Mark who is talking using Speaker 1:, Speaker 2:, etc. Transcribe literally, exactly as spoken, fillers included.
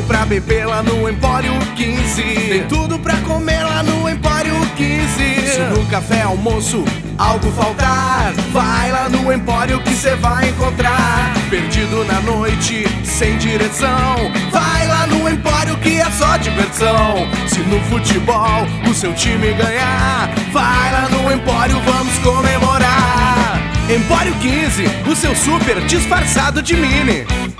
Speaker 1: pra beber lá no Empório quinze. Tem tudo pra comer lá no Empório quinze. Se no café almoço algo faltar, vai lá no Empório que cê vai encontrar. Perdido na noite, sem direção, vai lá no Empório que é só diversão. Se no futebol o seu time ganhar, vai lá no Empório, vamos comemorar. Empório quinze, o seu super disfarçado de mini.